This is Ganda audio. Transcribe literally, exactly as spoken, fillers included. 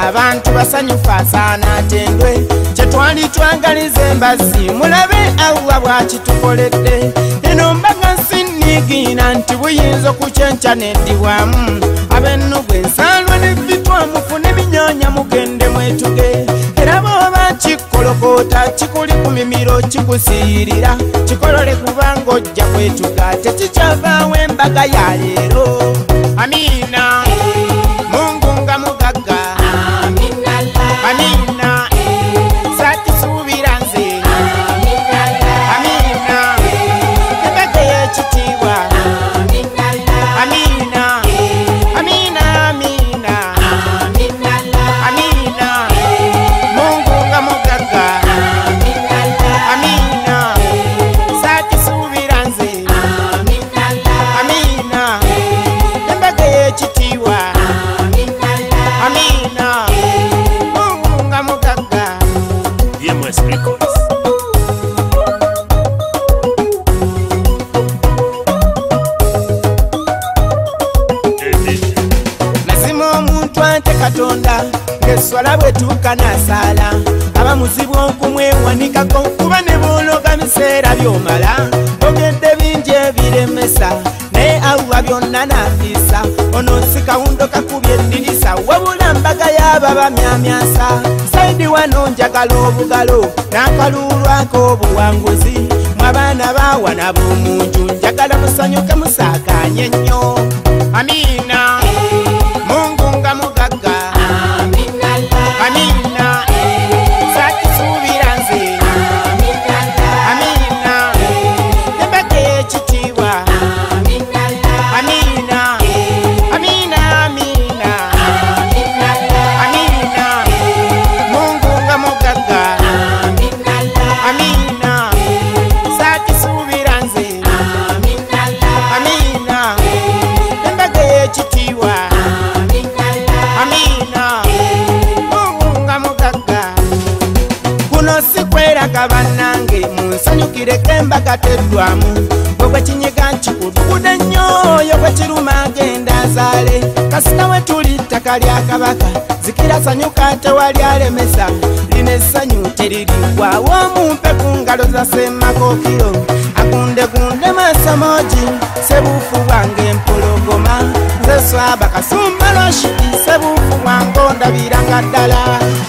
abantu basanyufu asaana atendwe kyetwali twangaliza embazzi mulabe Allah bwakitukoledde eno mbaga sinnigiina nti buyinza okukyenca n'eddibwamu ab'ennugu ensalwa n'ebbitwa mufune binyoonya mugende mwetuge era bw'oba kikolokota kikuli ku mimiro kikusiirira kikolole kubanga ojja kwetuga tekikyavaawo embaga ya leero. Amina Mungu nga mugagga Amina sakisuubira nze Amina embaga y'ekitiibwa Amina Amina Amina Amina Mungu nga mugagga Amina sakisuubira nze Amina embaga y'ekitiibwa Amina Mungu nga mugagga. D M S Records. Lazima omuntu ante Katonda ng'esswala bwetuuka n'asaala aba muzibu okumwewanikako kuba ne bw'ologa biseera by'omala ogedde bingi ebiremesa naye Allah byonna n'afiisa ono si kawundo kakubye eddirisa wabula mbaga y'ababamyamyasa saidi wano njagala obugalo n'akaluulu ak'obuwanguzi mwe abaana baawana b'omunju njagala musanyuke musaakaanye nnyo. Amina Mungu nga mugagga Amina sakisuubira nze Amina embaga y'ekitiibwa Amina Amina Amina Amina Mungu nga mugagga Amina sakisuubira nze Amina embaga y'ekitiibwa Amina Mungu nga mugagga. Kuno si kweraga bannange munsanyukireko embaga teddwamu bwe kinyiga nkikudugude nnyo oyo bwe kiruma agenda azaale kasita we tuli ttaka lya Kabaka zikira sanyuka tewali alemesa lino essanyu teririggwawo mumpe ku ngalo za Ssemmakokiro agundegunde masamoji sebuufu bwange empologoma nze swaba Kasumba Rashidi sebuufu bwange ondabiranga ddala.